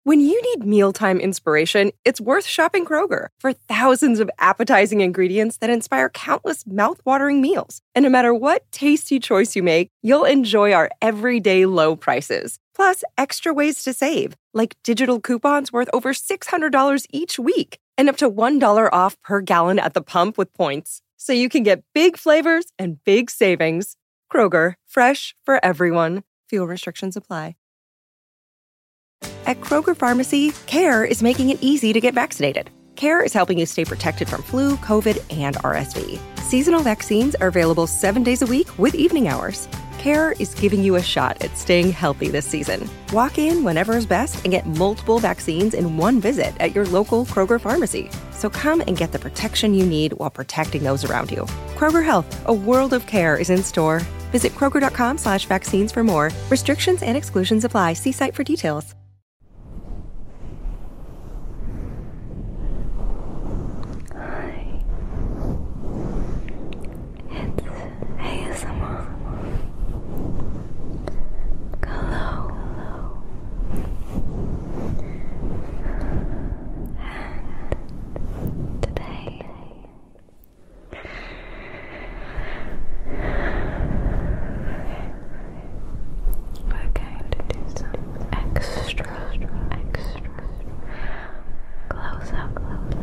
When you need mealtime inspiration, it's worth shopping Kroger for thousands of appetizing ingredients that inspire countless mouth-watering meals. And no matter what tasty choice you make, you'll enjoy our everyday low prices. Plus, extra ways to save, like digital coupons worth over $600 each week and up to $1 off per gallon at the pump with points. So you can get big flavors and big savings. Kroger, fresh for everyone. Fuel restrictions apply. At Kroger Pharmacy, CARE is making it easy to get vaccinated. CARE is helping you stay protected from flu, COVID, and RSV. Seasonal vaccines are available 7 days a week with evening hours. CARE is giving you a shot at staying healthy this season. Walk in whenever is best and get multiple vaccines in one visit at your local Kroger Pharmacy. So come and get the protection you need while protecting those around you. Kroger Health, a world of care is in store. Visit Kroger.com/vaccines for more. Restrictions and exclusions apply. See site for details. ASMR. Hello. And today we're going to do some extra close up.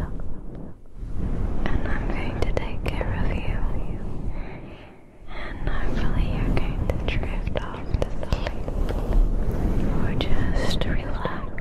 And I'm going to take care of you. And hopefully you're going to drift off to sleep. Or just relax.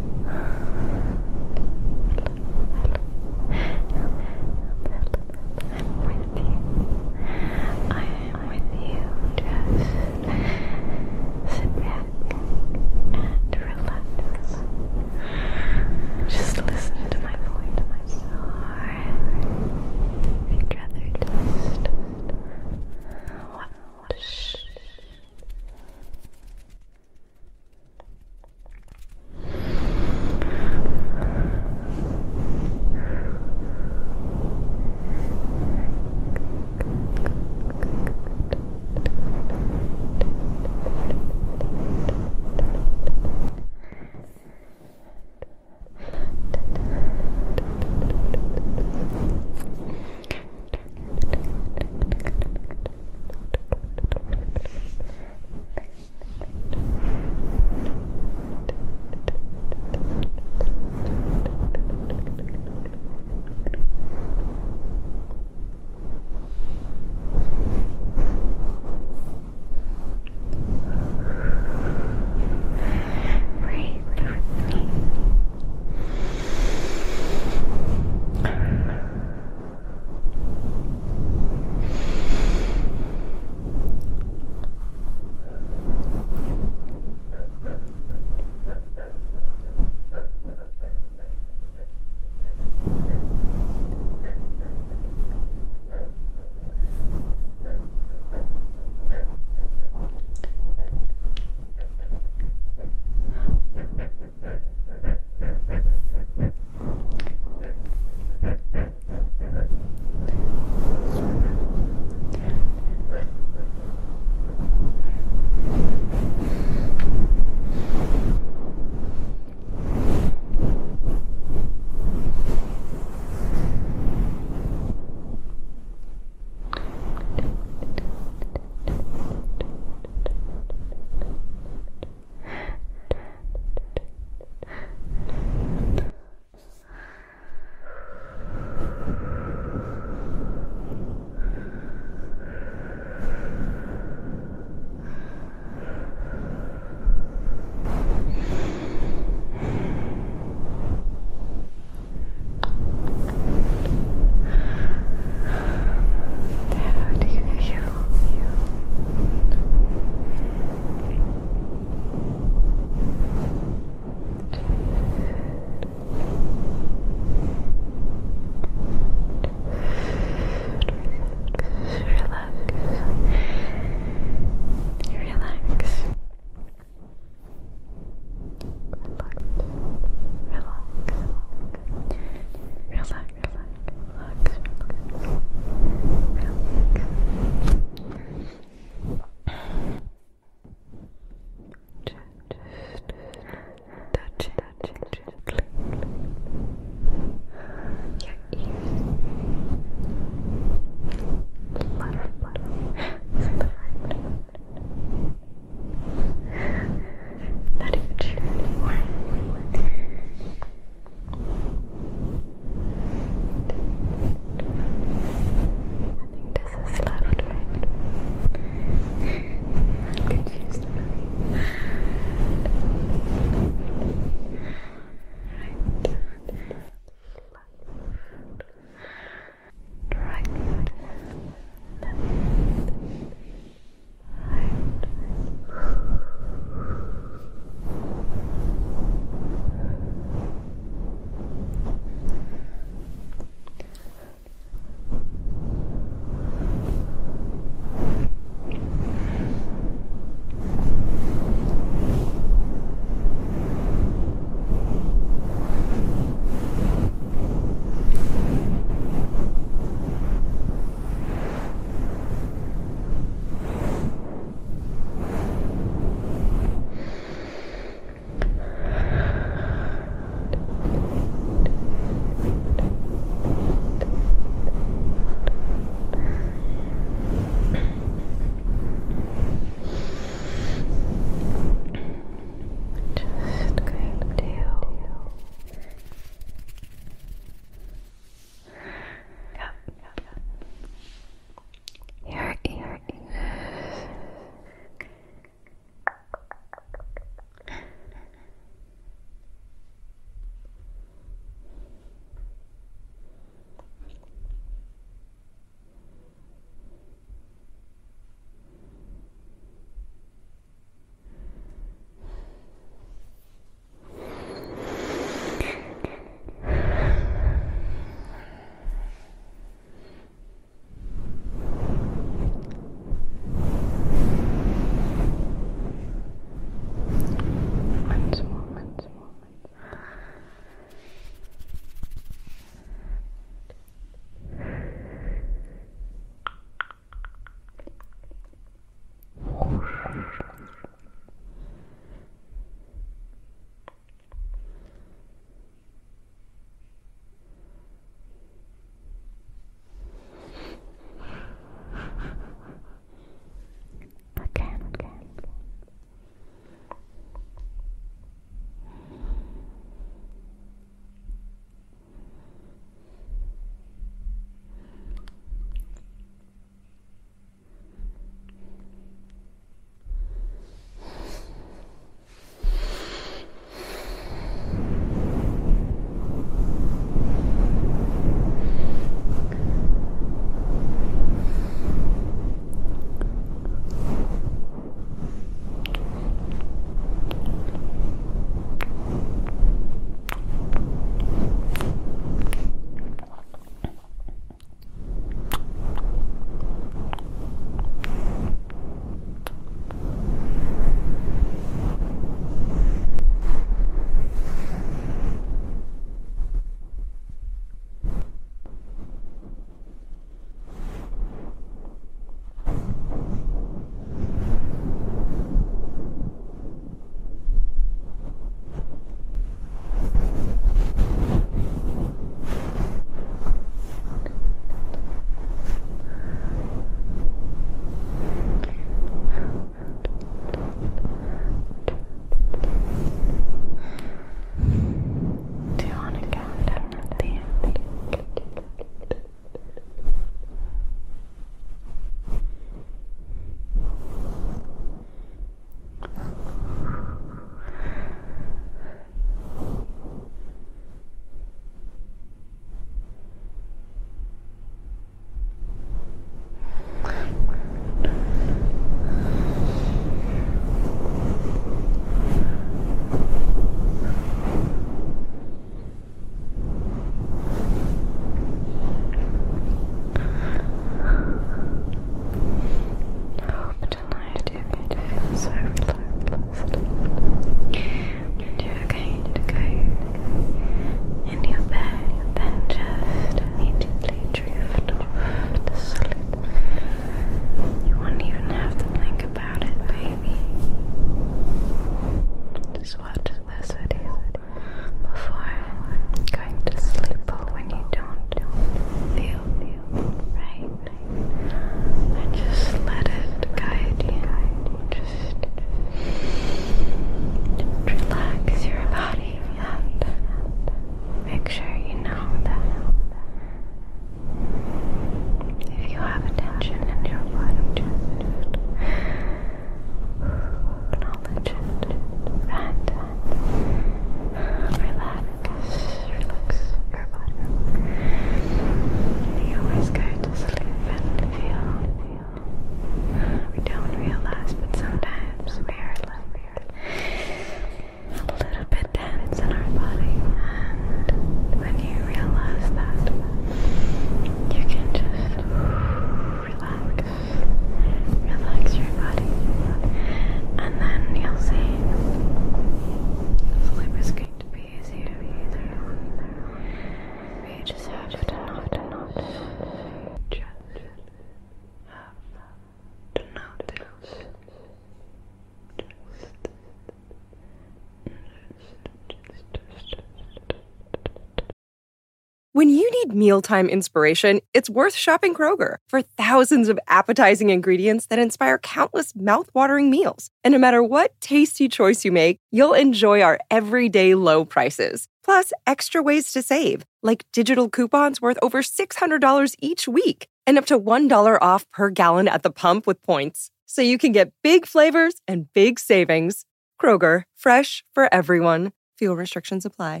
When you need mealtime inspiration, it's worth shopping Kroger for thousands of appetizing ingredients that inspire countless mouth-watering meals. And no matter what tasty choice you make, you'll enjoy our everyday low prices. Plus, extra ways to save, like digital coupons worth over $600 each week and up to $1 off per gallon at the pump with points. So you can get big flavors and big savings. Kroger, fresh for everyone. Fuel restrictions apply.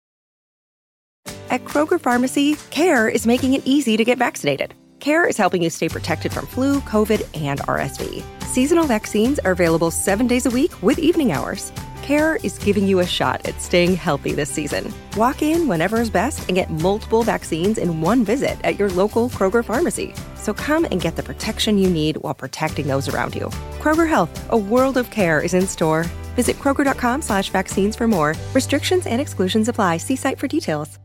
At Kroger Pharmacy, CARE is making it easy to get vaccinated. CARE is helping you stay protected from flu, COVID, and RSV. Seasonal vaccines are available 7 days a week with evening hours. CARE is giving you a shot at staying healthy this season. Walk in whenever is best and get multiple vaccines in one visit at your local Kroger Pharmacy. So come and get the protection you need while protecting those around you. Kroger Health, a world of care, is in store. Visit Kroger.com/vaccines for more. Restrictions and exclusions apply. See site for details.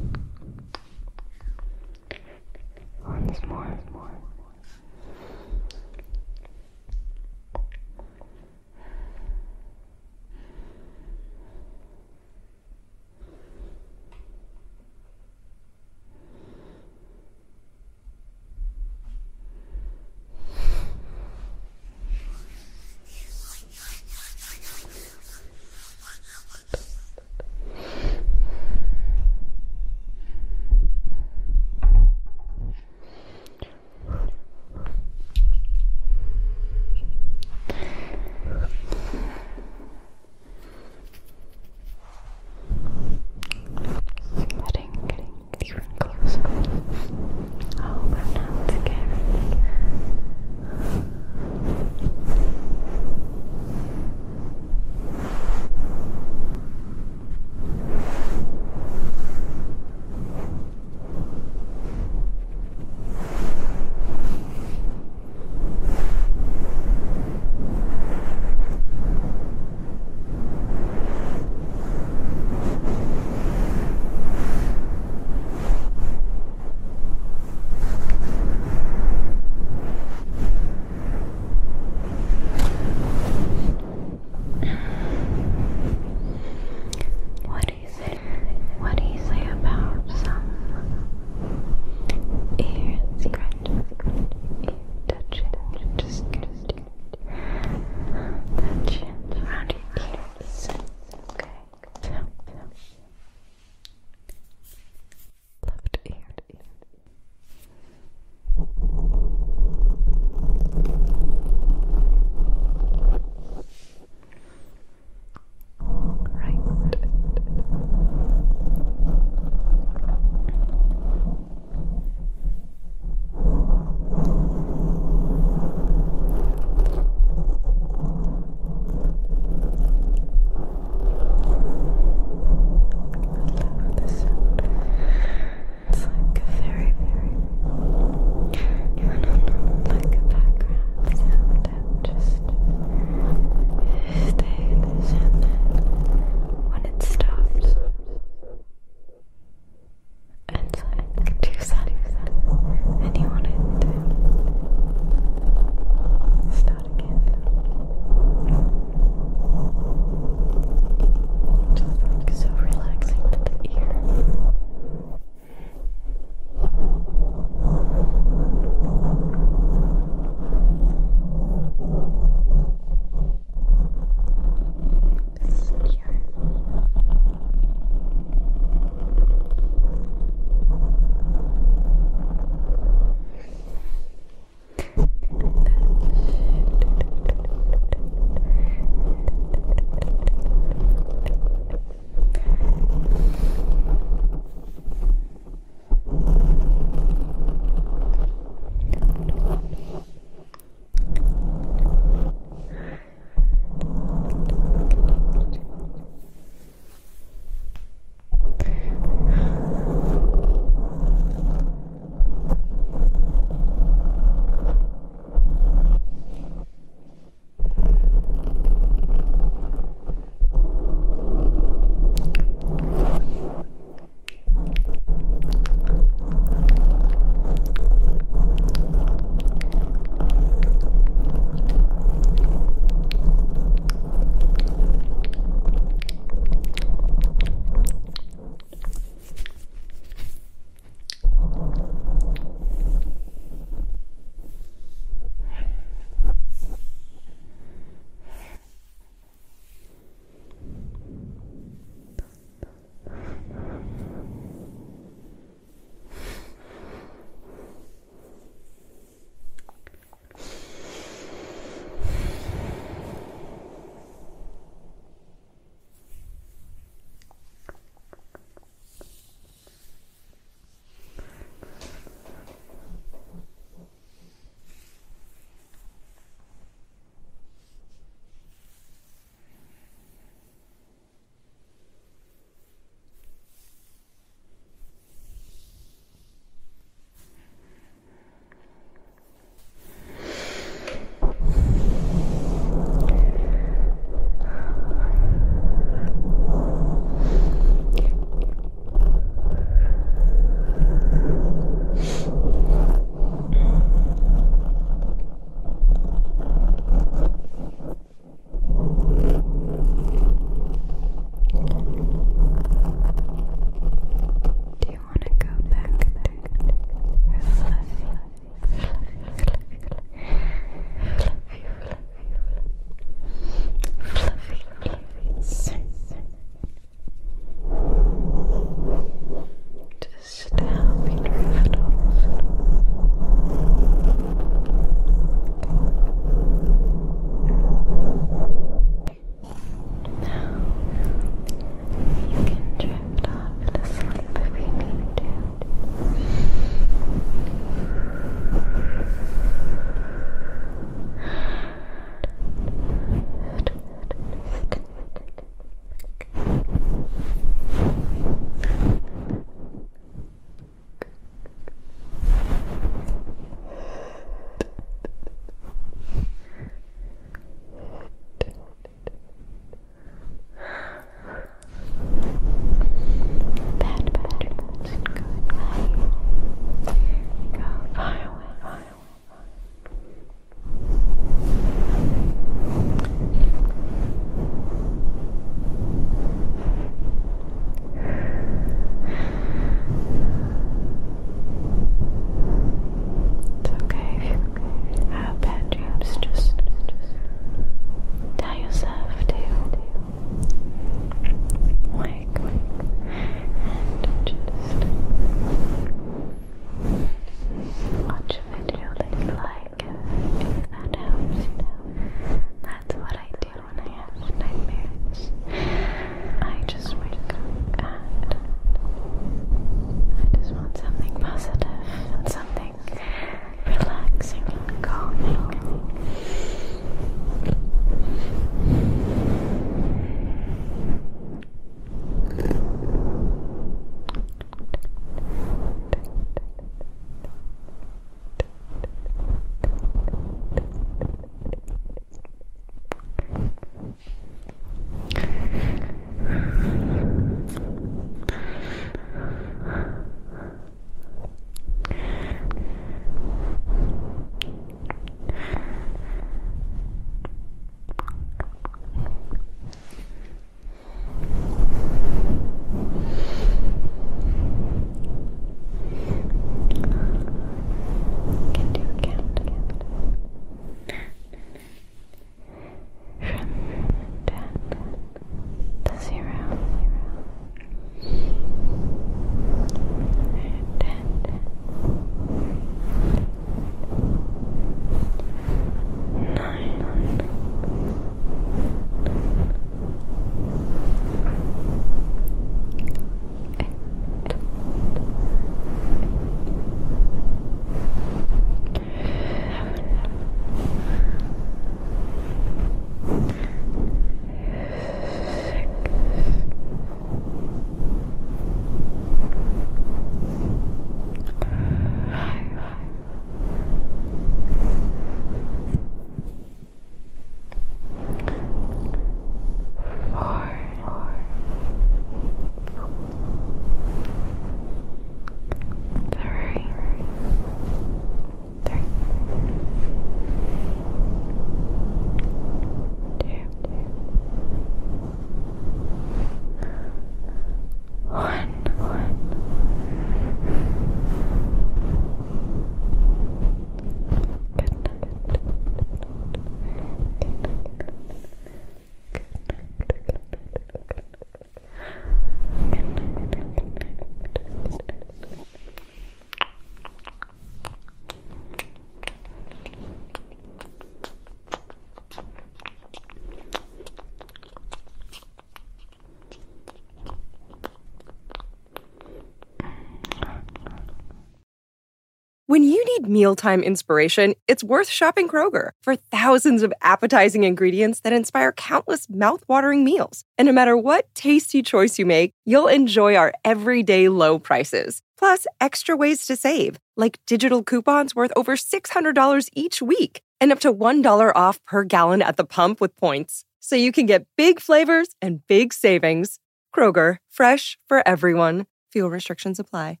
When you need mealtime inspiration, it's worth shopping Kroger for thousands of appetizing ingredients that inspire countless mouth-watering meals. And no matter what tasty choice you make, you'll enjoy our everyday low prices. Plus, extra ways to save, like digital coupons worth over $600 each week and up to $1 off per gallon at the pump with points. So you can get big flavors and big savings. Kroger, fresh for everyone. Fuel restrictions apply.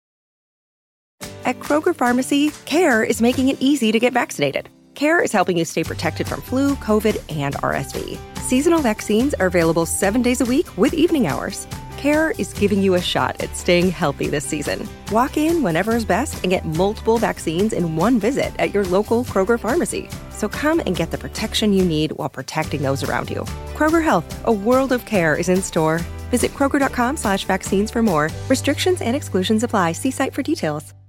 At Kroger Pharmacy, CARE is making it easy to get vaccinated. CARE is helping you stay protected from flu, COVID, and RSV. Seasonal vaccines are available 7 days a week with evening hours. CARE is giving you a shot at staying healthy this season. Walk in whenever is best and get multiple vaccines in one visit at your local Kroger Pharmacy. So come and get the protection you need while protecting those around you. Kroger Health, a world of care is in store. Visit Kroger.com/vaccines for more. Restrictions and exclusions apply. See site for details.